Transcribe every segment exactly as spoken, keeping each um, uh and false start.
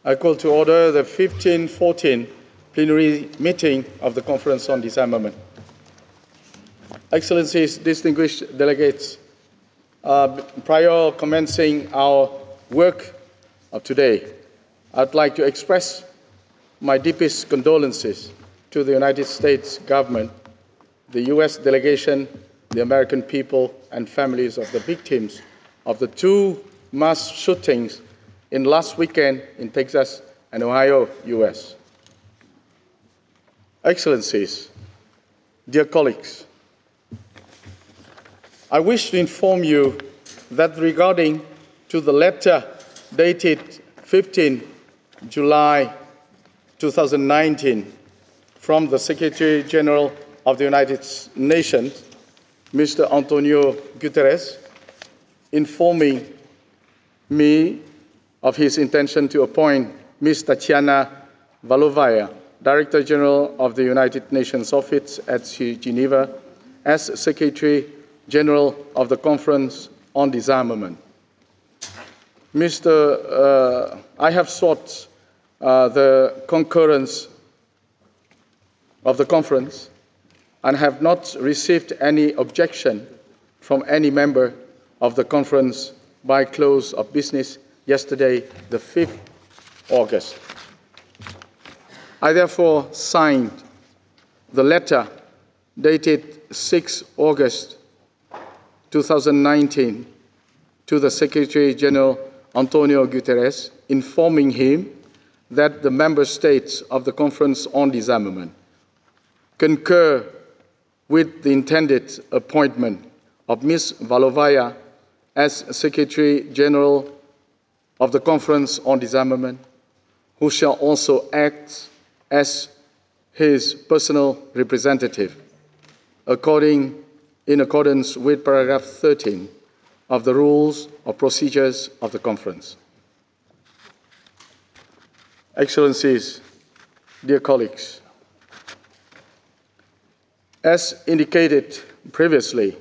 I call to order the fifteen fourteen plenary meeting of the Conference on Disarmament. Excellencies, distinguished delegates, uh, prior commencing our work of today, I'd like to express my deepest condolences to the United States government, the U S delegation, the American people, and families of the victims of the two mass shootings in last weekend in Texas and Ohio, U S. Excellencies, dear colleagues, I wish to inform you that regarding to the letter dated fifteenth July two thousand nineteen from the Secretary General of the United Nations, Mister Antonio Guterres, informing me of his intention to appoint Miz Tatiana Valovaya, Director General of the United Nations Office at Geneva, as Secretary General of the Conference on Disarmament. Mister Uh, I have sought uh, the concurrence of the conference and have not received any objection from any member of the conference by close of business yesterday, the fifth of August. I therefore signed the letter dated sixth of August two thousand nineteen to the Secretary General Antonio Guterres, informing him that the member states of the Conference on Disarmament concur with the intended appointment of Miz Valovaya as Secretary General of the Conference on Disarmament, who shall also act as his personal representative, according, in accordance with paragraph thirteen of the Rules of Procedures of the Conference. Excellencies, dear colleagues, as indicated previously,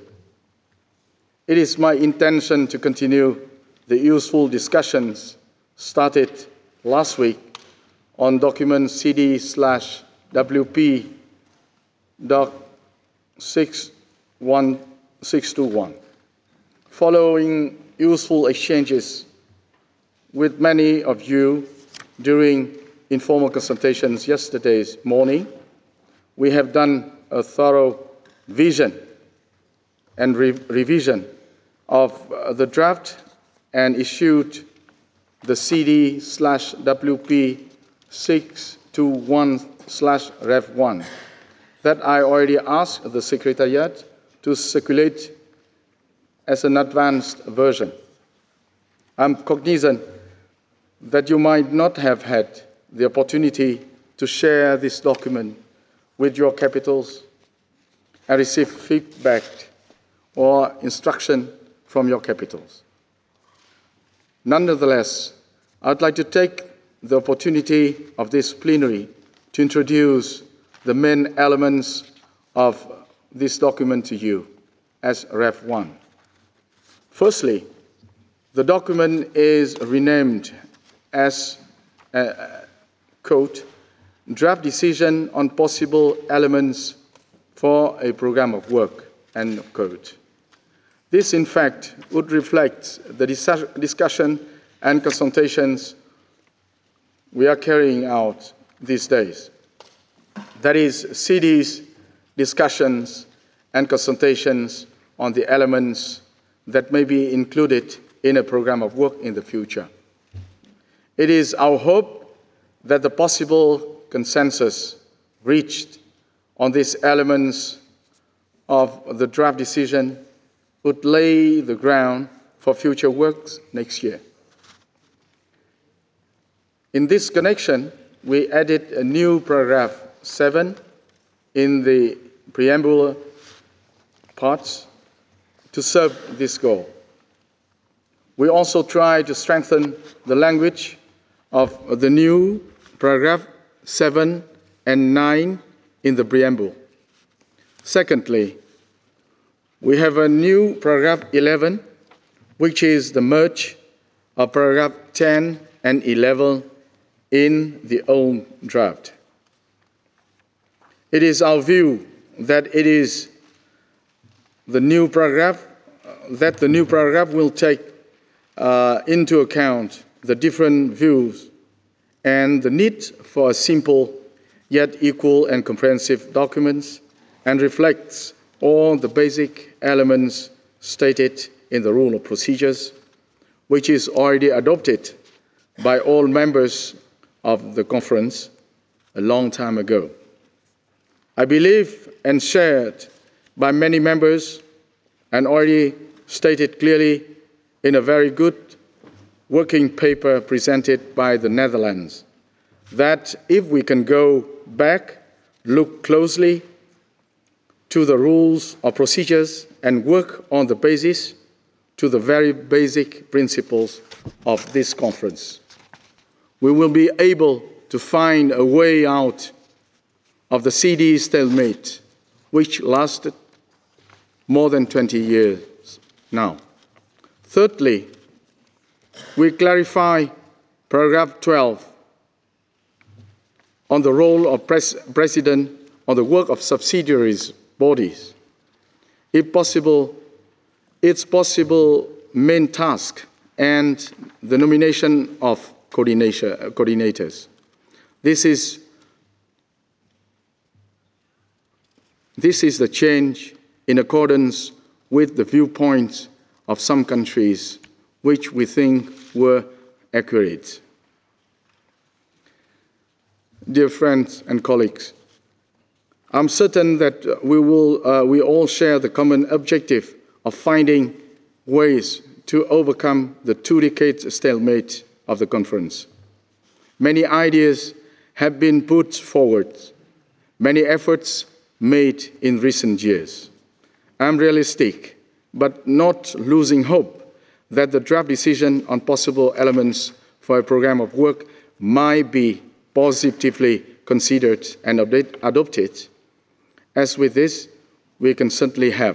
it is my intention to continue the useful discussions started last week on document C D slash W P doc six one six two one. Following useful exchanges with many of you during informal consultations yesterday morning, we have done a thorough vision and re revision of uh, the draft and issued the C D slash W P six two one slash Rev one that I already asked the Secretariat to circulate as an advanced version. I'm cognizant that you might not have had the opportunity to share this document with your capitals and receive feedback or instruction from your capitals. Nonetheless, I'd like to take the opportunity of this plenary to introduce the main elements of this document to you as Rev one. Firstly, the document is renamed as, uh, quote, Draft Decision on Possible Elements for a Program of Work, end quote. This, in fact, would reflect the discussion and consultations we are carrying out these days. That is, C D's discussions and consultations on the elements that may be included in a program of work in the future. It is our hope that the possible consensus reached on these elements of the draft decision would lay the ground for future works next year. In this connection, we added a new paragraph seven in the preamble parts to serve this goal. We also try to strengthen the language of the new paragraph seven and nine in the preamble. Secondly, we have a new paragraph eleven, which is the merge of paragraph ten and eleven in the old draft. It is our view that it is the new paragraph that the new paragraph will take uh, into account the different views and the need for a simple yet equal and comprehensive document, and reflects all the basic elements stated in the Rule of Procedures, which is already adopted by all members of the conference a long time ago. I believe, and shared by many members, and already stated clearly in a very good working paper presented by the Netherlands, that if we can go back, look closely to the rules or procedures and work on the basis to the very basic principles of this conference, we will be able to find a way out of the C D stalemate, which lasted more than twenty years now. Thirdly, we clarify paragraph twelve on the role of pres President on the work of subsidiaries bodies. If possible, its possible main task and the nomination of coordinators. This is, this is the change in accordance with the viewpoints of some countries, which we think were accurate. Dear friends and colleagues, I'm certain that we, will, uh, we all share the common objective of finding ways to overcome the two-decade stalemate of the conference. Many ideas have been put forward, many efforts made in recent years. I'm realistic, but not losing hope that the draft decision on possible elements for a program of work might be positively considered and adopted. As with this, we can certainly have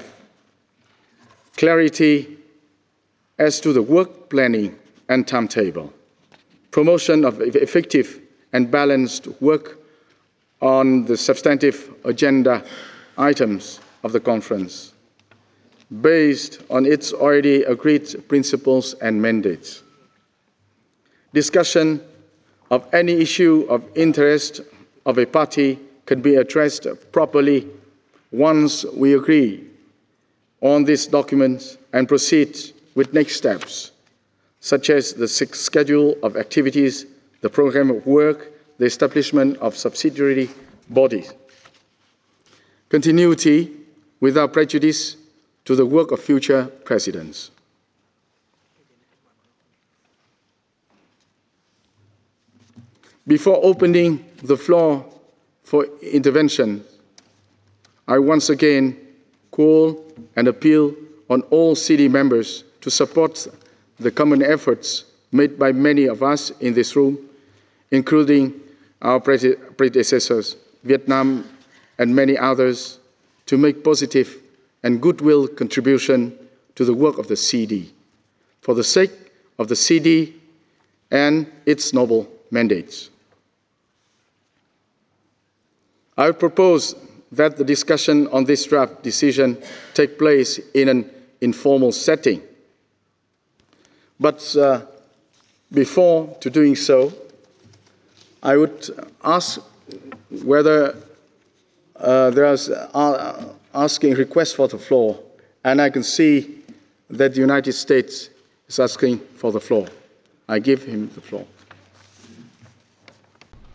clarity as to the work planning and timetable, promotion of effective and balanced work on the substantive agenda items of the conference, based on its already agreed principles and mandates. Discussion of any issue of interest of a party can be addressed properly once we agree on this document and proceed with next steps, such as the schedule of activities, the program of work, the establishment of subsidiary bodies. Continuity without prejudice to the work of future presidents. Before opening the floor for intervention, I once again call and appeal on all C D members to support the common efforts made by many of us in this room, including our predecessors, Vietnam and many others, to make positive and goodwill contribution to the work of the C D, for the sake of the C D and its noble mandates. I propose that the discussion on this draft decision take place in an informal setting. But uh, before to doing so, I would ask whether uh, there is uh, asking request for the floor, and I can see that the United States is asking for the floor. I give him the floor.